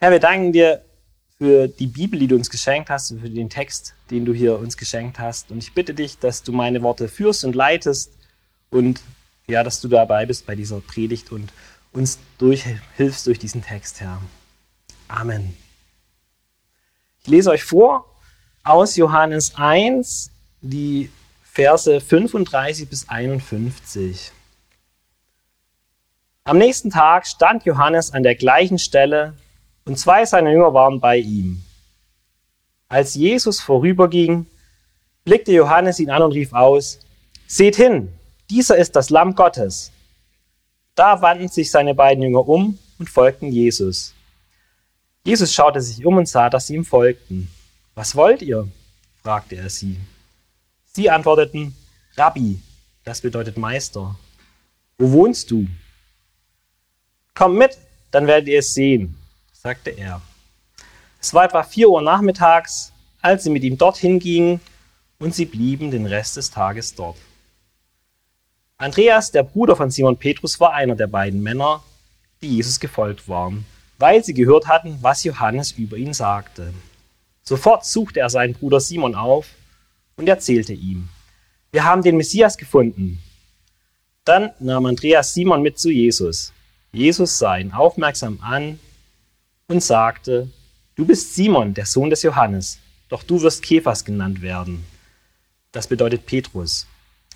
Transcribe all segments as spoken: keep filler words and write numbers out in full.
Herr, wir danken dir für die Bibel, die du uns geschenkt hast und für den Text, den du hier uns geschenkt hast. Und ich bitte dich, dass du meine Worte führst und leitest und ja, dass du dabei bist bei dieser Predigt und uns durchhilfst durch diesen Text, Herr. Amen. Ich lese euch vor aus Johannes eins, die Verse fünfunddreißig bis einundfünfzig. Am nächsten Tag stand Johannes an der gleichen Stelle und zwei seiner Jünger waren bei ihm. Als Jesus vorüberging, blickte Johannes ihn an und rief aus: Seht hin, dieser ist das Lamm Gottes. Da wandten sich seine beiden Jünger um und folgten Jesus. Jesus schaute sich um und sah, dass sie ihm folgten. Was wollt ihr? Fragte er sie. Sie antworteten: Rabbi, das bedeutet Meister. Wo wohnst du? Kommt mit, dann werdet ihr es sehen, sagte er. Es war etwa vier Uhr nachmittags, als sie mit ihm dorthin gingen, und sie blieben den Rest des Tages dort. Andreas, der Bruder von Simon Petrus, war einer der beiden Männer, die Jesus gefolgt waren, weil sie gehört hatten, was Johannes über ihn sagte. Sofort suchte er seinen Bruder Simon auf und erzählte ihm: Wir haben den Messias gefunden. Dann nahm Andreas Simon mit zu Jesus. Jesus sah ihn aufmerksam an und sagte: Du bist Simon, der Sohn des Johannes, doch du wirst Kephas genannt werden. Das bedeutet Petrus.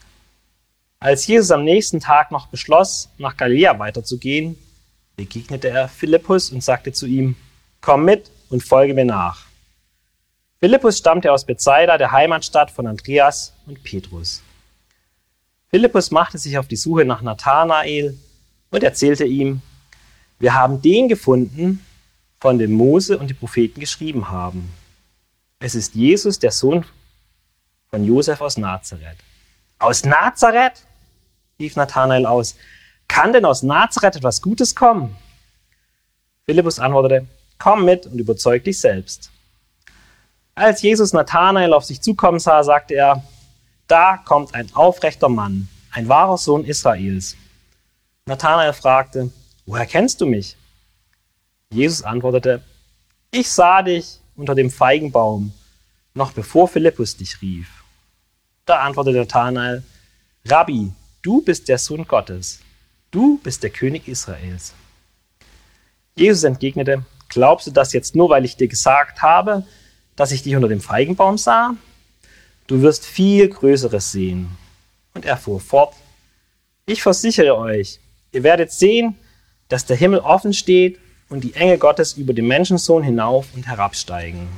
Als Jesus am nächsten Tag noch beschloss, nach Galiläa weiterzugehen, begegnete er Philippus und sagte zu ihm: Komm mit und folge mir nach. Philippus stammte aus Bethsaida, der Heimatstadt von Andreas und Petrus. Philippus machte sich auf die Suche nach Nathanael und erzählte ihm: Wir haben den gefunden, von dem Mose und die Propheten geschrieben haben. Es ist Jesus, der Sohn von Josef aus Nazareth. Aus Nazareth? Rief Nathanael aus. Kann denn aus Nazareth etwas Gutes kommen? Philippus antwortete: Komm mit und überzeug dich selbst. Als Jesus Nathanael auf sich zukommen sah, sagte er: Da kommt ein aufrechter Mann, ein wahrer Sohn Israels. Nathanael fragte: Woher kennst du mich? Jesus antwortete: Ich sah dich unter dem Feigenbaum, noch bevor Philippus dich rief. Da antwortete Nathanael: Rabbi, du bist der Sohn Gottes, du bist der König Israels. Jesus entgegnete: Glaubst du das jetzt nur, weil ich dir gesagt habe, dass ich dich unter dem Feigenbaum sah? Du wirst viel Größeres sehen. Und er fuhr fort: Ich versichere euch, ihr werdet sehen, dass der Himmel offen steht und die Engel Gottes über den Menschensohn hinauf und herabsteigen.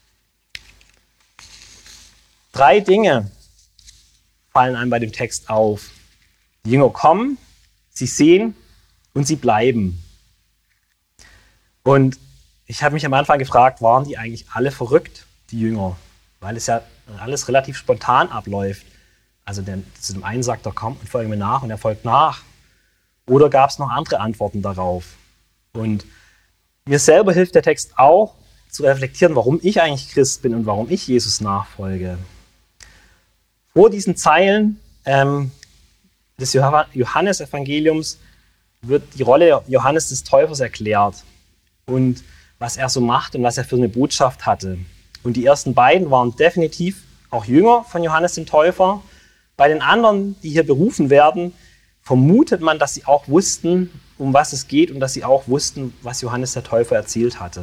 Drei Dinge fallen einem bei dem Text auf. Die Jünger kommen, sie sehen und sie bleiben. Und ich habe mich am Anfang gefragt, waren die eigentlich alle verrückt, die Jünger? Weil es ja alles relativ spontan abläuft. Also der, zu dem einen sagt er, komm und folge mir nach, und er folgt nach. Oder gab es noch andere Antworten darauf? Und mir selber hilft der Text auch, zu reflektieren, warum ich eigentlich Christ bin und warum ich Jesus nachfolge. Vor diesen Zeilen ähm, des Johannesevangeliums wird die Rolle Johannes des Täufers erklärt und was er so macht und was er für eine Botschaft hatte. Und die ersten beiden waren definitiv auch Jünger von Johannes dem Täufer. Bei den anderen, die hier berufen werden, vermutet man, dass sie auch wussten, um was es geht, und dass sie auch wussten, was Johannes der Täufer erzählt hatte.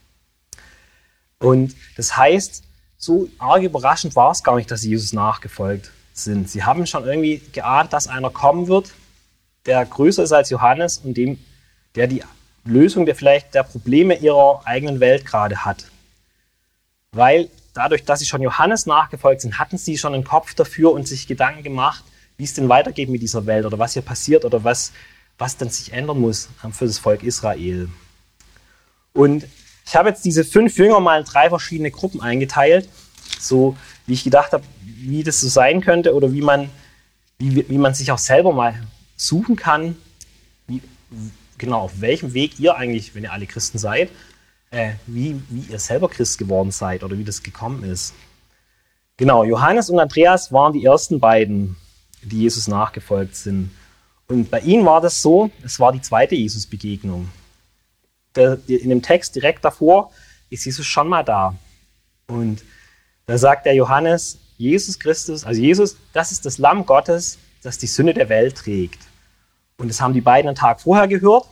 Und das heißt, so arg überraschend war es gar nicht, dass sie Jesus nachgefolgt sind. Sie haben schon irgendwie geahnt, dass einer kommen wird, der größer ist als Johannes und dem, der die Lösung der vielleicht der Probleme ihrer eigenen Welt gerade hat. Weil dadurch, dass sie schon Johannes nachgefolgt sind, hatten sie schon einen Kopf dafür und sich Gedanken gemacht, wie es denn weitergeht mit dieser Welt oder was hier passiert oder was, was denn sich ändern muss für das Volk Israel. Und ich habe jetzt diese fünf Jünger mal in drei verschiedene Gruppen eingeteilt, so wie ich gedacht habe, wie das so sein könnte oder wie man, wie, wie man sich auch selber mal suchen kann, wie, genau auf welchem Weg ihr eigentlich, wenn ihr alle Christen seid, äh, wie, wie ihr selber Christ geworden seid oder wie das gekommen ist. Genau, Johannes und Andreas waren die ersten beiden, die Jesus nachgefolgt sind. Und bei ihnen war das so, es war die zweite Jesus-Begegnung. der, in dem Text direkt davor ist Jesus schon mal da. Und da sagt der Johannes, Jesus Christus, also Jesus, das ist das Lamm Gottes, das die Sünde der Welt trägt. Und das haben die beiden einen Tag vorher gehört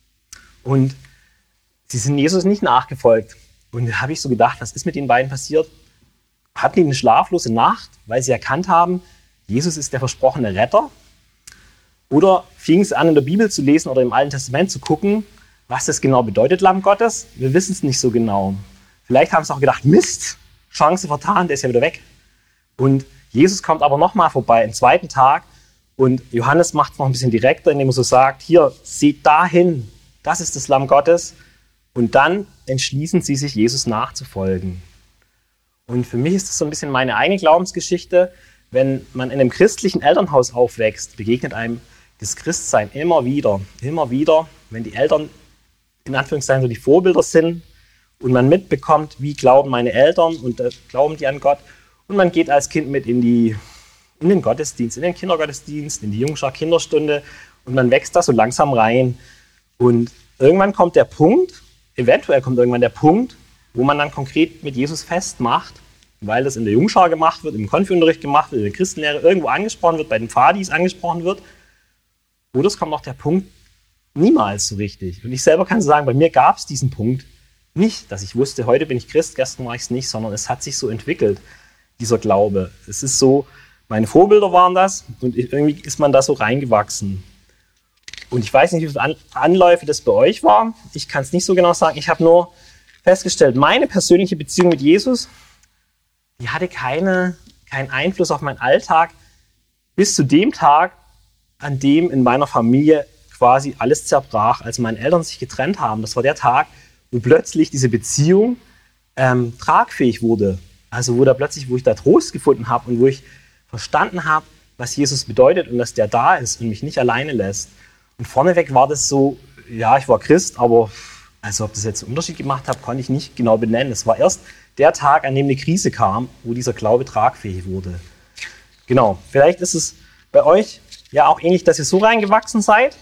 und sie sind Jesus nicht nachgefolgt. Und da habe ich so gedacht, was ist mit den beiden passiert? Hatten die eine schlaflose Nacht, weil sie erkannt haben, Jesus ist der versprochene Retter? Oder fingen sie an, in der Bibel zu lesen oder im Alten Testament zu gucken, was das genau bedeutet, Lamm Gottes? Wir wissen es nicht so genau. Vielleicht haben sie auch gedacht, Mist, Chance vertan, der ist ja wieder weg. Und Jesus kommt aber nochmal vorbei, am zweiten Tag. Und Johannes macht es noch ein bisschen direkter, indem er so sagt, hier, seht dahin, das ist das Lamm Gottes. Und dann entschließen sie sich, Jesus nachzufolgen. Und für mich ist das so ein bisschen meine eigene Glaubensgeschichte. Wenn man in einem christlichen Elternhaus aufwächst, begegnet einem das Christsein immer wieder, immer wieder, wenn die Eltern in Anführungszeichen so die Vorbilder sind und man mitbekommt, wie glauben meine Eltern und äh, glauben die an Gott. Und man geht als Kind mit in, die, in den Gottesdienst, in den Kindergottesdienst, in die Jungschar Kinderstunde und man wächst da so langsam rein. Und irgendwann kommt der Punkt, eventuell kommt irgendwann der Punkt, wo man dann konkret mit Jesus festmacht, weil das in der Jungschar gemacht wird, im Konfi-Unterricht gemacht wird, in der Christenlehre irgendwo angesprochen wird, bei den Pfadis angesprochen wird. Oder es kommt noch der Punkt, niemals so richtig. Und ich selber kann sagen, bei mir gab es diesen Punkt nicht, dass ich wusste, heute bin ich Christ, gestern war ich es nicht, sondern es hat sich so entwickelt, dieser Glaube. Es ist so, meine Vorbilder waren das und irgendwie ist man da so reingewachsen. Und ich weiß nicht, wie viele Anläufe das bei euch war. Ich kann es nicht so genau sagen. Ich habe nur festgestellt, meine persönliche Beziehung mit Jesus, die hatte keine, keinen Einfluss auf meinen Alltag bis zu dem Tag, an dem in meiner Familie quasi alles zerbrach, als meine Eltern sich getrennt haben. Das war der Tag, wo plötzlich diese Beziehung ähm, tragfähig wurde. Also wo da plötzlich, wo ich da Trost gefunden habe und wo ich verstanden habe, was Jesus bedeutet und dass der da ist und mich nicht alleine lässt. Und vorneweg war das so, ja, ich war Christ, aber also ob das jetzt einen Unterschied gemacht hat, konnte ich nicht genau benennen. Es war erst der Tag, an dem eine Krise kam, wo dieser Glaube tragfähig wurde. Genau, vielleicht ist es bei euch ja auch ähnlich, dass ihr so reingewachsen seid,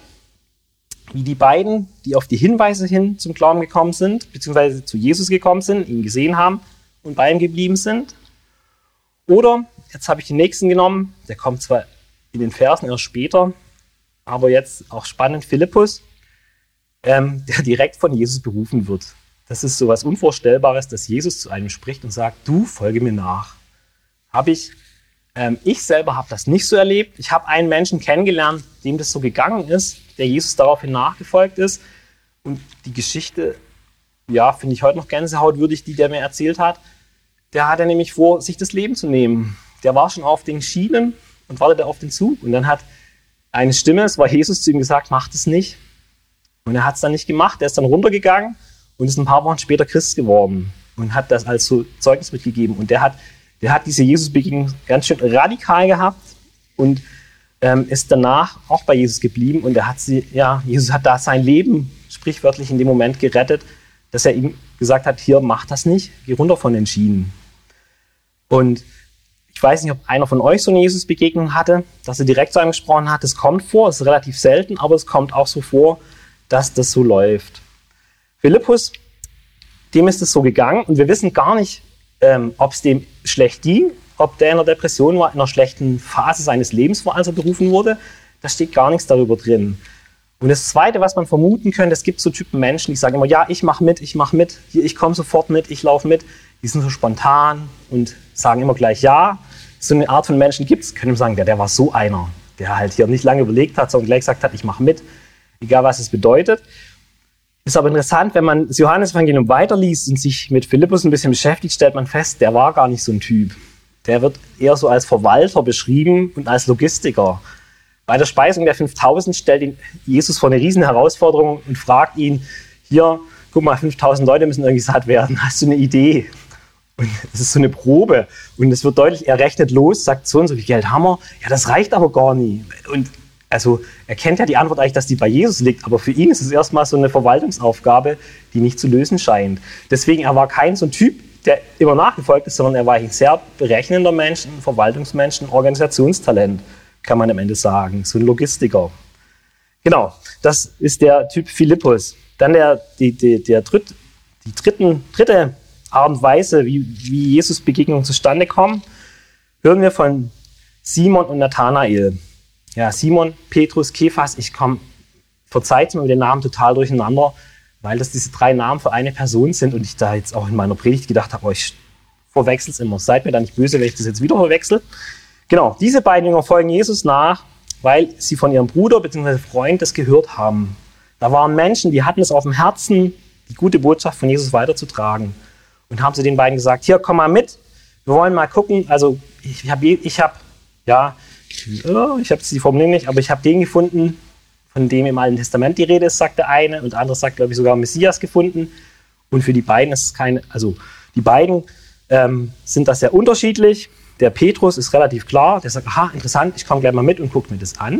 wie die beiden, die auf die Hinweise hin zum Glauben gekommen sind, beziehungsweise zu Jesus gekommen sind, ihn gesehen haben und bei ihm geblieben sind. Oder, jetzt habe ich den nächsten genommen, der kommt zwar in den Versen erst später, aber jetzt auch spannend, Philippus, ähm, der direkt von Jesus berufen wird. Das ist so was Unvorstellbares, dass Jesus zu einem spricht und sagt, du, folge mir nach. Habe ich, ähm, ich selber habe das nicht so erlebt. Ich habe einen Menschen kennengelernt, dem das so gegangen ist, der Jesus daraufhin nachgefolgt ist. Und die Geschichte, ja, finde ich heute noch gänsehautwürdig, die der mir erzählt hat. Der hatte nämlich vor, sich das Leben zu nehmen. Der war schon auf den Schienen und wartete auf den Zug. Und dann hat eine Stimme, es war Jesus, zu ihm gesagt, mach das nicht. Und er hat es dann nicht gemacht. Er ist dann runtergegangen und ist ein paar Wochen später Christ geworden und hat das als so Zeugnis mitgegeben. Und der hat, der hat diese Jesus-Begegnung ganz schön radikal gehabt und ähm, ist danach auch bei Jesus geblieben. Und er hat sie, ja, Jesus hat da sein Leben sprichwörtlich in dem Moment gerettet, dass er ihm gesagt hat, hier, mach das nicht, geh runter von den Schienen. Und ich weiß nicht, ob einer von euch so eine Jesus-Begegnung hatte, dass er direkt zu einem gesprochen hat. Das kommt vor, es ist relativ selten, aber es kommt auch so vor, dass das so läuft. Philippus, dem ist es so gegangen und wir wissen gar nicht, ähm, ob es dem schlecht ging, ob der in einer Depression war, in einer schlechten Phase seines Lebens war, als er berufen wurde. Da steht gar nichts darüber drin. Und das Zweite, was man vermuten könnte, es gibt so Typen Menschen, die sagen immer, ja, ich mache mit, ich mache mit, hier, ich komme sofort mit, ich laufe mit. Die sind so spontan und sagen immer gleich ja. So eine Art von Menschen gibt es, können wir sagen, der, der war so einer, der halt hier nicht lange überlegt hat, sondern gleich gesagt hat, ich mache mit, egal was es bedeutet. Ist aber interessant, wenn man das Johannesevangelium weiterliest und sich mit Philippus ein bisschen beschäftigt, stellt man fest, der war gar nicht so ein Typ. Der wird eher so als Verwalter beschrieben und als Logistiker. Bei der Speisung der fünftausend stellt ihn Jesus vor eine riesen Herausforderung und fragt ihn, hier, guck mal, fünftausend Leute müssen irgendwie satt werden, hast du eine Idee? Und es ist so eine Probe und es wird deutlich, er rechnet los, sagt so und so viel Geld haben wir, ja, das reicht aber gar nie. Und also er kennt ja die Antwort eigentlich, dass die bei Jesus liegt, aber für ihn ist es erstmal so eine Verwaltungsaufgabe, die nicht zu lösen scheint. Deswegen, er war kein so ein Typ, der immer nachgefolgt ist, sondern er war ein sehr berechnender Mensch, ein Verwaltungsmensch, ein Organisationstalent, kann man am Ende sagen, so ein Logistiker. Genau, das ist der Typ Philippus. Dann der, die, die, der dritt, die dritten, dritte Art und Weise, wie, wie Jesus Begegnungen zustande kommen, hören wir von Simon und Nathanael. Ja, Simon, Petrus, Kephas, ich komme, verzeiht mir mit den Namen total durcheinander, weil das diese drei Namen für eine Person sind und ich da jetzt auch in meiner Predigt gedacht habe, oh, ich verwechsel es immer. Seid mir da nicht böse, wenn ich das jetzt wieder verwechsel. Genau, diese beiden Jünger folgen Jesus nach, weil sie von ihrem Bruder bzw. Freund das gehört haben. Da waren Menschen, die hatten es auf dem Herzen, die gute Botschaft von Jesus weiterzutragen. Und haben zu den beiden gesagt, hier, komm mal mit, wir wollen mal gucken. Also ich habe, ich hab, ja, ich habe jetzt die Formulierung nicht, aber ich habe den gefunden, von dem im Alten Testament die Rede ist, sagt der eine, und der andere sagt, glaube ich, sogar Messias gefunden. Und für die beiden ist es keine, also die beiden ähm, sind da sehr unterschiedlich. Der Petrus ist relativ klar, der sagt, aha, interessant, ich komme gleich mal mit und gucke mir das an.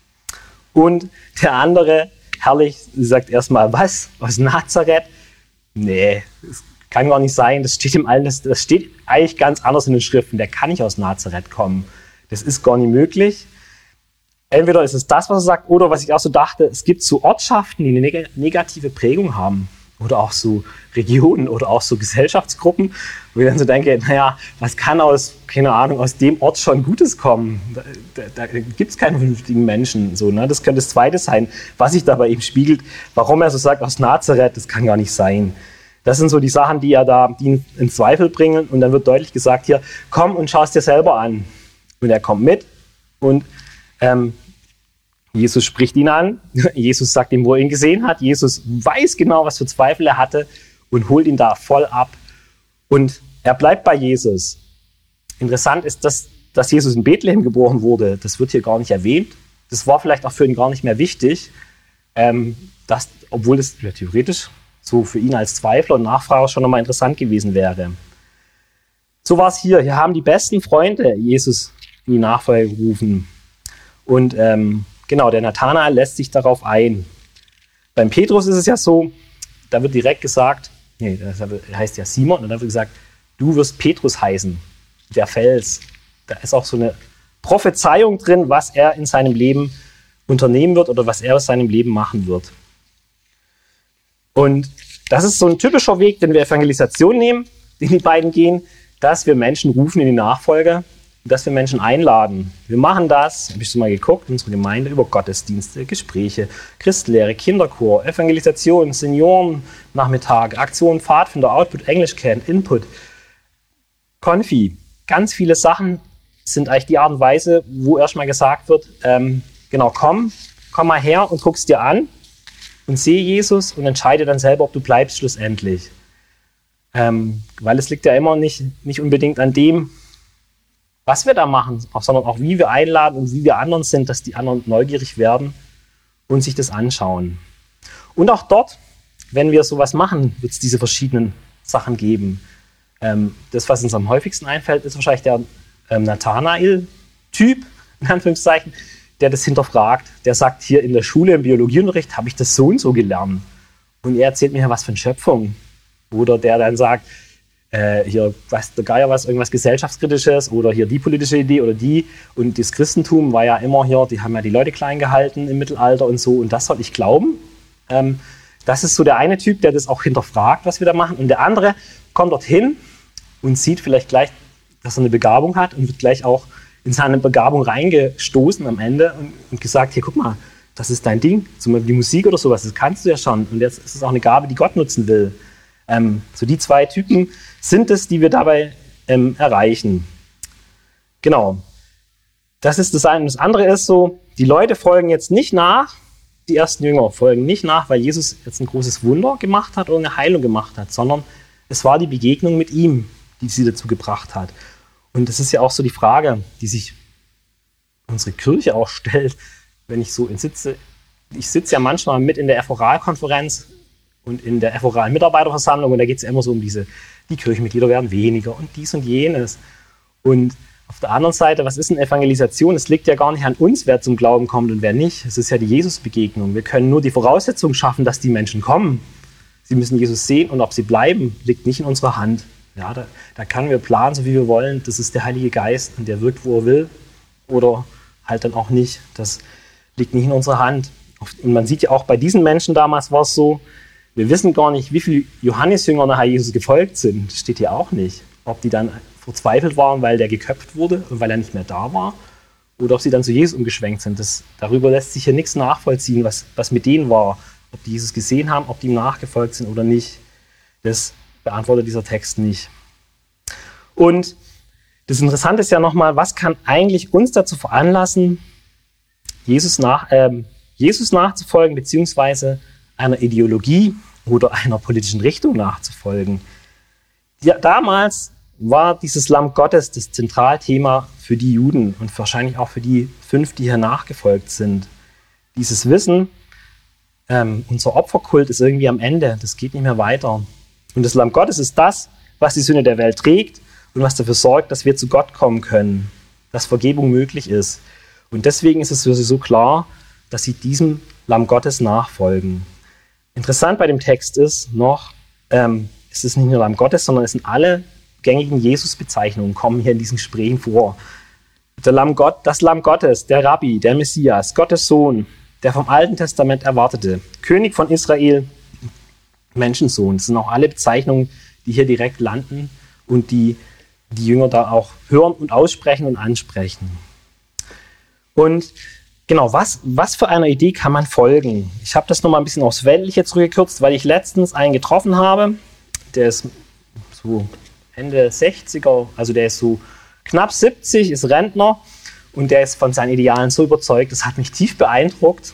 Und der andere, herrlich, sagt erstmal, was, aus Nazareth? Nee, das kann gar nicht sein, das steht im Alten, das, das steht eigentlich ganz anders in den Schriften, der kann nicht aus Nazareth kommen. Das ist gar nicht möglich. Entweder ist es das, was er sagt, oder was ich auch so dachte, es gibt so Ortschaften, die eine neg- negative Prägung haben. Oder auch so Regionen oder auch so Gesellschaftsgruppen, wo ich dann so denke, naja, was kann aus, keine Ahnung, aus dem Ort schon Gutes kommen? Da, da, da gibt es keine vernünftigen Menschen. So, ne? Das könnte das Zweite sein, was sich da bei ihm spiegelt. Warum er so sagt, aus Nazareth, das kann gar nicht sein. Das sind so die Sachen, die er da die ihn in Zweifel bringen. Und dann wird deutlich gesagt, hier, komm und schau es dir selber an. Und er kommt mit und ähm, Jesus spricht ihn an. Jesus sagt ihm, wo er ihn gesehen hat. Jesus weiß genau, was für Zweifel er hatte und holt ihn da voll ab. Und er bleibt bei Jesus. Interessant ist, dass, dass Jesus in Bethlehem geboren wurde. Das wird hier gar nicht erwähnt. Das war vielleicht auch für ihn gar nicht mehr wichtig. Ähm, dass, obwohl das ja, theoretisch so für ihn als Zweifler und Nachfrager schon nochmal interessant gewesen wäre. So war es hier. Hier haben die besten Freunde Jesus in die Nachfolge gerufen. Und ähm, genau, der Nathanael lässt sich darauf ein. Beim Petrus ist es ja so, da wird direkt gesagt, nee, das heißt ja Simon, und dann wird gesagt, du wirst Petrus heißen, der Fels. Da ist auch so eine Prophezeiung drin, was er in seinem Leben unternehmen wird oder was er aus seinem Leben machen wird. Und das ist so ein typischer Weg, den wir Evangelisation nehmen, den die beiden gehen, dass wir Menschen rufen in die Nachfolge, dass wir Menschen einladen. Wir machen das, habe ich schon mal geguckt, unsere Gemeinde über Gottesdienste, Gespräche, Christenlehre, Kinderchor, Evangelisation, Seniorennachmittag, Aktion, Pfadfinder, Output, Englischcamp, Input, Konfi. Ganz viele Sachen sind eigentlich die Art und Weise, wo erstmal gesagt wird, ähm, genau, komm, komm mal her und guck's dir an und sehe Jesus und entscheide dann selber, ob du bleibst schlussendlich. Ähm, weil es liegt ja immer nicht, nicht unbedingt an dem, was wir da machen, sondern auch wie wir einladen und wie wir anderen sind, dass die anderen neugierig werden und sich das anschauen. Und auch dort, wenn wir sowas machen, wird es diese verschiedenen Sachen geben. Ähm, das, was uns am häufigsten einfällt, ist wahrscheinlich der ähm, Nathanael-Typ, in Anführungszeichen, der das hinterfragt. Der sagt, hier in der Schule im Biologieunterricht habe ich das so und so gelernt. Und er erzählt mir, was für eine Schöpfung. Oder der dann sagt, Äh, hier weiß der Geier was, irgendwas Gesellschaftskritisches oder hier die politische Idee oder die. Und das Christentum war ja immer hier, die haben ja die Leute klein gehalten im Mittelalter und so. Und das soll ich glauben. Ähm, das ist so der eine Typ, der das auch hinterfragt, was wir da machen. Und der andere kommt dorthin und sieht vielleicht gleich, dass er eine Begabung hat und wird gleich auch in seine Begabung reingestoßen am Ende und, und gesagt, hier guck mal, das ist dein Ding. Zum Beispiel die Musik oder sowas, das kannst du ja schon. Und jetzt ist es auch eine Gabe, die Gott nutzen will. Ähm, so die zwei Typen sind es, die wir dabei ähm, erreichen. Genau. Das ist das eine. Und das andere ist so, die Leute folgen jetzt nicht nach, die ersten Jünger folgen nicht nach, weil Jesus jetzt ein großes Wunder gemacht hat oder eine Heilung gemacht hat, sondern es war die Begegnung mit ihm, die sie dazu gebracht hat. Und das ist ja auch so die Frage, die sich unsere Kirche auch stellt, wenn ich so sitze. Ich sitze ja manchmal mit in der Eforal-Konferenz und in der Eforal-Mitarbeiterversammlung und da geht es ja immer so um diese, die Kirchenmitglieder werden weniger und dies und jenes. Und auf der anderen Seite, was ist eine Evangelisation? Es liegt ja gar nicht an uns, wer zum Glauben kommt und wer nicht. Es ist ja die Jesus-Begegnung. Wir können nur die Voraussetzungen schaffen, dass die Menschen kommen. Sie müssen Jesus sehen und ob sie bleiben, liegt nicht in unserer Hand. Ja, da, da können wir planen, so wie wir wollen. Das ist der Heilige Geist und der wirkt, wo er will. Oder halt dann auch nicht. Das liegt nicht in unserer Hand. Und man sieht ja auch bei diesen Menschen damals war es so, Wir wissen gar nicht, wie viele Johannesjünger nachher Jesus gefolgt sind. Das steht hier auch nicht. Ob die dann verzweifelt waren, weil der geköpft wurde und weil er nicht mehr da war, oder ob sie dann zu Jesus umgeschwenkt sind. Das, darüber lässt sich hier nichts nachvollziehen, was, was mit denen war. Ob die Jesus gesehen haben, ob die ihm nachgefolgt sind oder nicht. Das beantwortet dieser Text nicht. Und das Interessante ist ja nochmal, was kann eigentlich uns dazu veranlassen, Jesus, nach, äh, Jesus nachzufolgen, beziehungsweise einer Ideologie oder einer politischen Richtung nachzufolgen. Ja, damals war dieses Lamm Gottes das Zentralthema für die Juden und wahrscheinlich auch für die fünf, die hier nachgefolgt sind. Dieses Wissen, ähm, unser Opferkult ist irgendwie am Ende, das geht nicht mehr weiter. Und das Lamm Gottes ist das, was die Sünde der Welt trägt und was dafür sorgt, dass wir zu Gott kommen können, dass Vergebung möglich ist. Und deswegen ist es für sie so klar, dass sie diesem Lamm Gottes nachfolgen. Interessant bei dem Text ist noch, ähm, es ist nicht nur Lamm Gottes, sondern es sind alle gängigen Jesus-Bezeichnungen, kommen hier in diesen Gesprächen vor. Der Lamm Gott, das Lamm Gottes, der Rabbi, der Messias, Gottes Sohn, der vom Alten Testament erwartete, König von Israel, Menschensohn. Das sind auch alle Bezeichnungen, die hier direkt landen und die die Jünger da auch hören und aussprechen und ansprechen. Und genau, was, was für einer Idee kann man folgen? Ich habe das nochmal ein bisschen aufs Weltliche zurückgekürzt, weil ich letztens einen getroffen habe, der ist so Ende sechziger, also der ist so knapp siebzig, ist Rentner und der ist von seinen Idealen so überzeugt, das hat mich tief beeindruckt,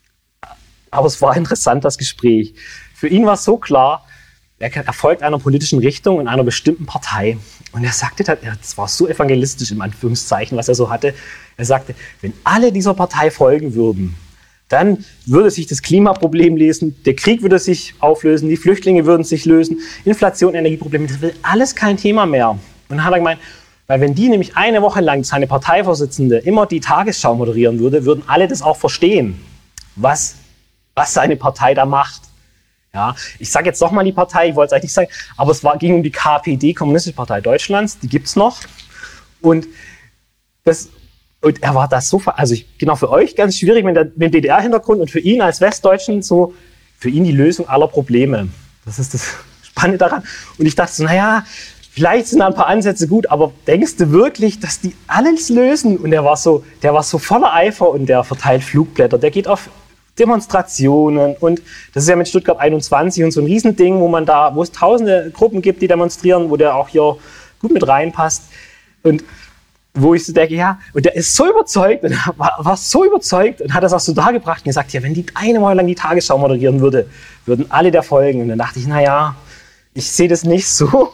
aber es war interessant, das Gespräch. Für ihn war es so klar, er folgt einer politischen Richtung in einer bestimmten Partei. Und er sagte, das war so evangelistisch im Anführungszeichen, was er so hatte. Er sagte, wenn alle dieser Partei folgen würden, dann würde sich das Klimaproblem lösen, der Krieg würde sich auflösen, die Flüchtlinge würden sich lösen, Inflation, Energieprobleme, das wird alles kein Thema mehr. Und dann hat er gemeint, weil wenn die nämlich eine Woche lang seine Parteivorsitzende immer die Tagesschau moderieren würde, würden alle das auch verstehen, was, was seine Partei da macht. Ja, ich sage jetzt nochmal die Partei, ich wollte es eigentlich nicht sagen, aber es war, ging um die K P D, Kommunistische Partei Deutschlands, die gibt es noch. Und, das, und er war das so, also ich, genau für euch ganz schwierig mit dem D D R-Hintergrund und für ihn als Westdeutschen so, für ihn die Lösung aller Probleme. Das ist das Spannende daran. Und ich dachte so, naja, vielleicht sind da ein paar Ansätze gut, aber denkst du wirklich, dass die alles lösen? Und der war so, der war so voller Eifer und der verteilt Flugblätter, der geht auf Demonstrationen und das ist ja mit Stuttgart einundzwanzig und so ein Riesending, wo man da, wo es tausende Gruppen gibt, die demonstrieren, wo der auch hier gut mit reinpasst und wo ich so denke, ja, und der ist so überzeugt und war, war so überzeugt und hat das auch so dargebracht und gesagt, ja, wenn die eine Woche lang die Tagesschau moderieren würde, würden alle der folgen. Und dann dachte ich, naja, ich sehe das nicht so.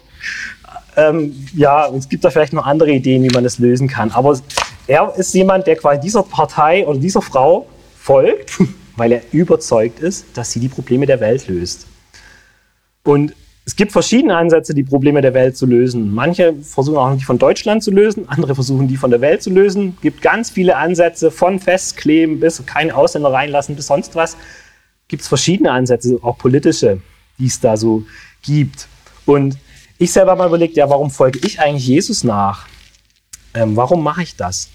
Ähm, ja, es gibt da vielleicht noch andere Ideen, wie man das lösen kann. Aber er ist jemand, der quasi dieser Partei oder dieser Frau folgt, weil er überzeugt ist, dass sie die Probleme der Welt löst. Und es gibt verschiedene Ansätze, die Probleme der Welt zu lösen. Manche versuchen auch die von Deutschland zu lösen, andere versuchen die von der Welt zu lösen. Es gibt ganz viele Ansätze, von Festkleben bis keine Ausländer reinlassen bis sonst was. Gibt es verschiedene Ansätze, auch politische, die es da so gibt. Und ich selber habe mal überlegt, ja, warum folge ich eigentlich Jesus nach? Ähm, warum mache ich das?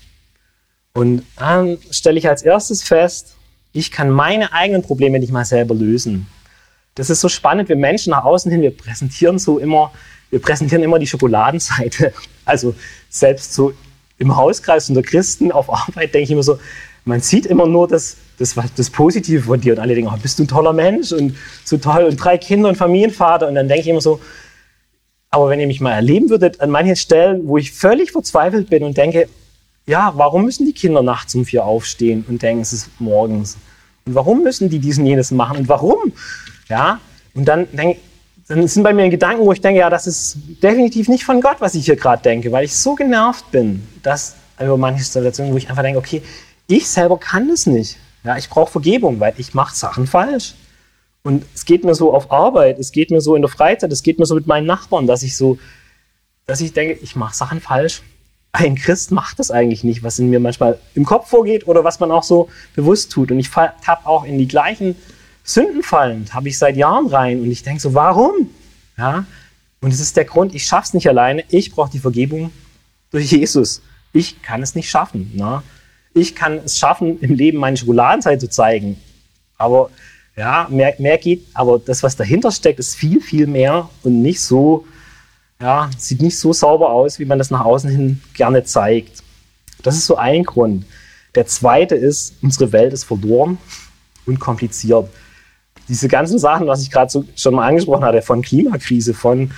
Und dann stelle ich als erstes fest, ich kann meine eigenen Probleme nicht mal selber lösen. Das ist so spannend, wir Menschen nach außen hin, wir präsentieren so immer, wir präsentieren immer die Schokoladenseite. Also selbst so im Hauskreis unter Christen auf Arbeit denke ich immer so, man sieht immer nur das, das, das Positive von dir und alle denken, oh, bist du ein toller Mensch und so toll und drei Kinder und Familienvater und dann denke ich immer so, aber wenn ihr mich mal erleben würdet an manchen Stellen, wo ich völlig verzweifelt bin und denke, ja, warum müssen die Kinder nachts um vier aufstehen und denken, es ist morgens? Und warum müssen die diesen jenes machen? Und warum? Ja, und dann, denk, dann sind bei mir Gedanken, wo ich denke, ja, das ist definitiv nicht von Gott, was ich hier gerade denke, weil ich so genervt bin, dass über manche Situationen, wo ich einfach denke, okay, ich selber kann das nicht. Ja, ich brauche Vergebung, weil ich mache Sachen falsch. Und es geht mir so auf Arbeit, es geht mir so in der Freizeit, es geht mir so mit meinen Nachbarn, dass ich so, dass ich denke, ich mache Sachen falsch. Ein Christ macht das eigentlich nicht, was in mir manchmal im Kopf vorgeht oder was man auch so bewusst tut. Und ich tappe auch in die gleichen Sünden fallend, habe ich seit Jahren rein. Und ich denke so, warum? Ja? Und es ist der Grund, ich schaffe es nicht alleine. Ich brauche die Vergebung durch Jesus. Ich kann es nicht schaffen. Ne? Ich kann es schaffen, im Leben meine Schokoladenzeit zu zeigen. Aber Ja, mehr, mehr geht, aber das, was dahinter steckt, ist viel, viel mehr und nicht so, ja, sieht nicht so sauber aus, wie man das nach außen hin gerne zeigt. Das ist so ein Grund. Der zweite ist, unsere Welt ist verloren und kompliziert. Diese ganzen Sachen, was ich gerade so schon mal angesprochen hatte, von Klimakrise, von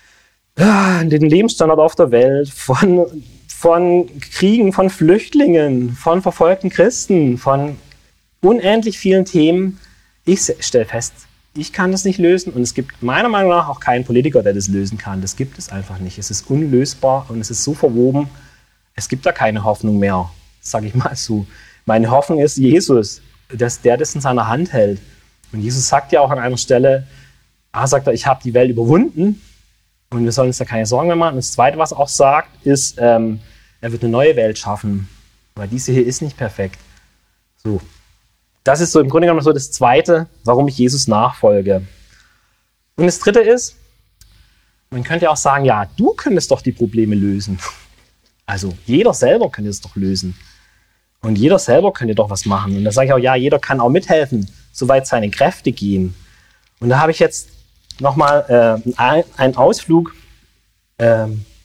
ja, den Lebensstandard auf der Welt, von, von Kriegen, von Flüchtlingen, von verfolgten Christen, von unendlich vielen Themen. Ich stelle fest, ich kann das nicht lösen und es gibt meiner Meinung nach auch keinen Politiker, der das lösen kann. Das gibt es einfach nicht. Es ist unlösbar und es ist so verwoben, es gibt da keine Hoffnung mehr, sage ich mal so. Meine Hoffnung ist Jesus, dass der das in seiner Hand hält. Und Jesus sagt ja auch an einer Stelle, ah, sagt er, ich habe die Welt überwunden und wir sollen uns da keine Sorgen mehr machen. Und das Zweite, was er auch sagt, ist, ähm, er wird eine neue Welt schaffen, weil diese hier ist nicht perfekt. So. Das ist so im Grunde genommen so das Zweite, warum ich Jesus nachfolge. Und das Dritte ist, man könnte ja auch sagen, ja, du könntest doch die Probleme lösen. Also jeder selber könnte es doch lösen. Und jeder selber könnte doch was machen. Und da sage ich auch, ja, jeder kann auch mithelfen, soweit seine Kräfte gehen. Und da habe ich jetzt nochmal äh, einen Ausflug, äh,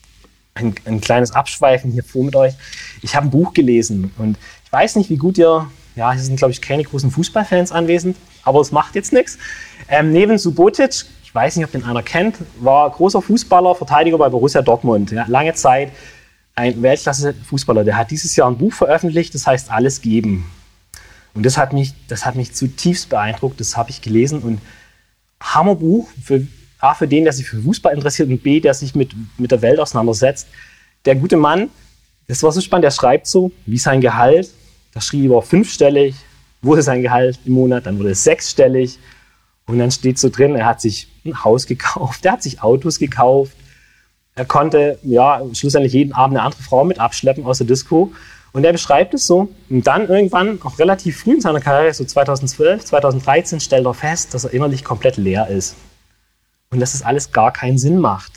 ein, ein kleines Abschweifen hier vor mit euch. Ich habe ein Buch gelesen und ich weiß nicht, wie gut ihr, ja, hier sind, glaube ich, keine großen Fußballfans anwesend, aber es macht jetzt nichts. Ähm, Neven Subotic, ich weiß nicht, ob den einer kennt, war großer Fußballer, Verteidiger bei Borussia Dortmund. Ja, lange Zeit ein Weltklasse-Fußballer. Der hat dieses Jahr ein Buch veröffentlicht, das heißt Alles geben. Und das hat mich, das hat mich zutiefst beeindruckt, das habe ich gelesen. Und Hammerbuch, für, A, für den, der sich für Fußball interessiert und B, der sich mit, mit der Welt auseinandersetzt. Der gute Mann, das war so spannend, der schreibt so, wie sein Gehalt, da schrieb er fünfstellig, wurde sein Gehalt im Monat, dann wurde es sechsstellig. Und dann steht so drin, er hat sich ein Haus gekauft, er hat sich Autos gekauft. Er konnte ja schlussendlich jeden Abend eine andere Frau mit abschleppen aus der Disco. Und er beschreibt es so. Und dann irgendwann, auch relativ früh in seiner Karriere, so zweitausendzwölf, zweitausenddreizehn, stellt er fest, dass er innerlich komplett leer ist. Und dass es alles gar keinen Sinn macht.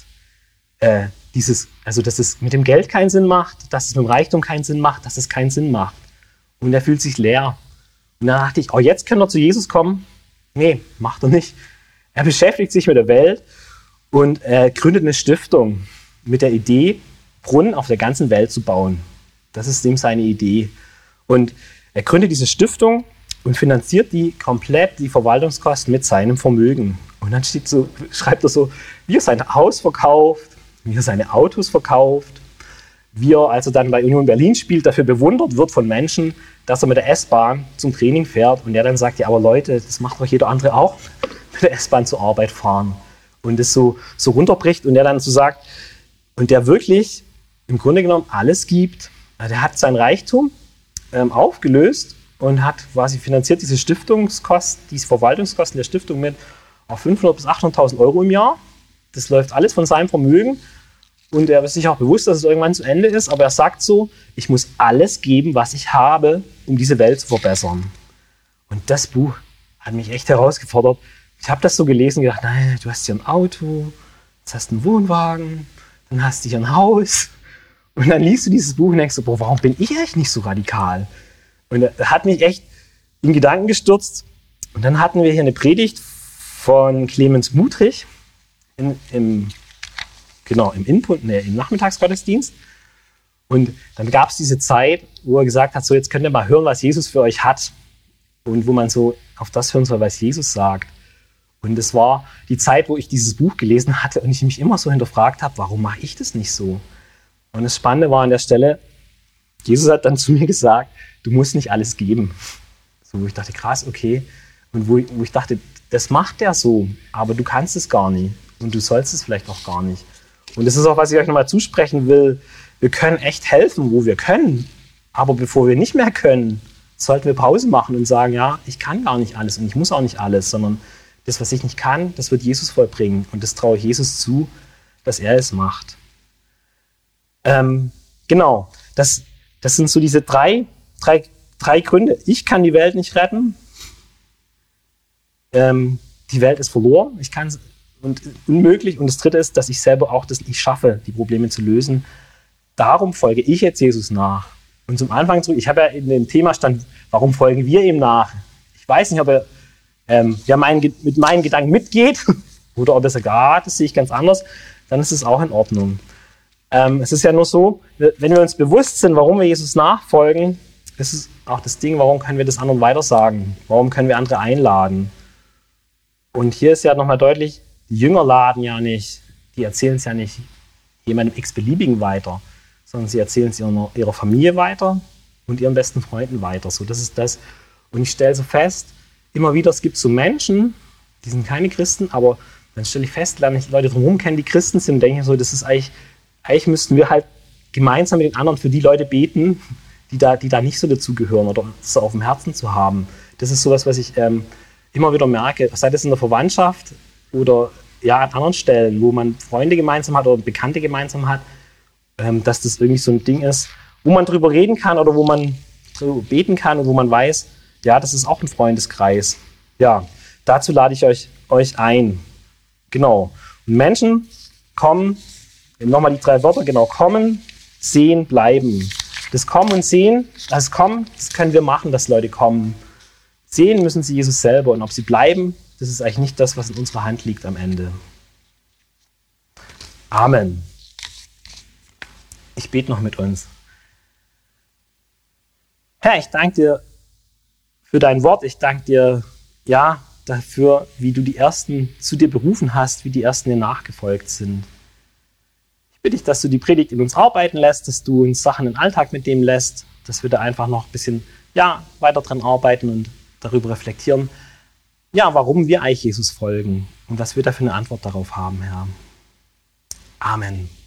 Äh, dieses, also, dass es mit dem Geld keinen Sinn macht, dass es mit dem Reichtum keinen Sinn macht, dass es keinen Sinn macht. Und er fühlt sich leer. Und dann dachte ich, oh, jetzt kann er zu Jesus kommen. Nee, macht er nicht. Er beschäftigt sich mit der Welt und äh, gründet eine Stiftung mit der Idee, Brunnen auf der ganzen Welt zu bauen. Das ist ihm seine Idee. Und er gründet diese Stiftung und finanziert die komplett, die Verwaltungskosten mit seinem Vermögen. Und dann steht so, schreibt er so, wie er sein Haus verkauft, wie er seine Autos verkauft, wie er, als er dann bei Union Berlin spielt, dafür bewundert wird von Menschen, dass er mit der S-Bahn zum Training fährt. Und er dann sagt, ja, aber Leute, das macht doch jeder andere auch, mit der S-Bahn zur Arbeit fahren. Und das so, so runterbricht und der dann so sagt, und der wirklich im Grunde genommen alles gibt. Der hat sein Reichtum ähm, aufgelöst und hat quasi finanziert diese Stiftungskosten, diese Verwaltungskosten der Stiftung mit auf fünfhundert bis achthunderttausend Euro im Jahr. Das läuft alles von seinem Vermögen und er ist sich auch bewusst, dass es irgendwann zu Ende ist, aber er sagt so, ich muss alles geben, was ich habe, um diese Welt zu verbessern. Und das Buch hat mich echt herausgefordert. Ich habe das so gelesen und gedacht, nein, du hast hier ein Auto, jetzt hast du einen Wohnwagen, dann hast du hier ein Haus. Und dann liest du dieses Buch und denkst so, boah, warum bin ich eigentlich nicht so radikal? Und das hat mich echt in Gedanken gestürzt. Und dann hatten wir hier eine Predigt von Clemens Mutrich in, im, genau, im Input, nee, im Nachmittagsgottesdienst. Und dann gab es diese Zeit, wo er gesagt hat, so jetzt könnt ihr mal hören, was Jesus für euch hat. Und wo man so auf das hören soll, was Jesus sagt. Und es war die Zeit, wo ich dieses Buch gelesen hatte und ich mich immer so hinterfragt habe, warum mache ich das nicht so? Und das Spannende war an der Stelle, Jesus hat dann zu mir gesagt, du musst nicht alles geben. So, wo ich dachte, krass, okay. Und wo ich, wo ich dachte, das macht der so, aber du kannst es gar nicht. Und du sollst es vielleicht auch gar nicht. Und das ist auch, was ich euch nochmal zusprechen will. Wir können echt helfen, wo wir können. Aber bevor wir nicht mehr können, sollten wir Pause machen und sagen, ja, ich kann gar nicht alles und ich muss auch nicht alles, sondern das, was ich nicht kann, das wird Jesus vollbringen. Und das traue ich Jesus zu, dass er es macht. Ähm, genau, das, das sind so diese drei, drei, drei Gründe. Ich kann die Welt nicht retten. Ähm, die Welt ist verloren. Ich kann es und unmöglich. Und das Dritte ist, dass ich selber auch das nicht schaffe, die Probleme zu lösen. Darum folge ich jetzt Jesus nach. Und zum Anfang zurück, ich habe ja in dem Thema stand, warum folgen wir ihm nach? Ich weiß nicht, ob ihr ähm, ja, mein, mit meinen Gedanken mitgeht oder ob er sagt, ah, das sehe ich ganz anders, dann ist es auch in Ordnung. Ähm, es ist ja nur so, wenn wir uns bewusst sind, warum wir Jesus nachfolgen, das ist auch das Ding, warum können wir das anderen weitersagen? Warum können wir andere einladen? Und hier ist ja nochmal deutlich, die Jünger laden ja nicht, die erzählen es ja nicht jemandem x-beliebigen weiter, sondern sie erzählen es ihrer, ihrer Familie weiter und ihren besten Freunden weiter. So, das ist das. Und ich stelle so fest, immer wieder, es gibt so Menschen, die sind keine Christen, aber dann stelle ich fest, lerne ich Leute drumherum kennen, die Christen sind und denke so, das ist eigentlich, eigentlich müssten wir halt gemeinsam mit den anderen für die Leute beten, die da, die da nicht so dazugehören oder das so auf dem Herzen zu haben. Das ist sowas, was ich ähm, immer wieder merke, sei das in der Verwandtschaft oder ja, an anderen Stellen, wo man Freunde gemeinsam hat oder Bekannte gemeinsam hat, ähm, dass das irgendwie so ein Ding ist, wo man drüber reden kann oder wo man so beten kann und wo man weiß, ja, das ist auch ein Freundeskreis. Ja, dazu lade ich euch, euch ein. Genau. Und Menschen kommen, nochmal die drei Wörter, genau, kommen, sehen, bleiben. Das Kommen und Sehen, das Kommen, das können wir machen, dass Leute kommen. Sehen müssen sie Jesus selber und ob sie bleiben, das ist eigentlich nicht das, was in unserer Hand liegt am Ende. Amen. Ich bete noch mit uns. Herr, ich danke dir für dein Wort. Ich danke dir, ja, dafür, wie du die Ersten zu dir berufen hast, wie die Ersten dir nachgefolgt sind. Ich bitte dich, dass du die Predigt in uns arbeiten lässt, dass du uns Sachen im Alltag mit dem lässt, dass wir da einfach noch ein bisschen, ja, weiter dran arbeiten und darüber reflektieren, ja, warum wir eigentlich Jesus folgen und was wir da für eine Antwort darauf haben, Herr. Amen.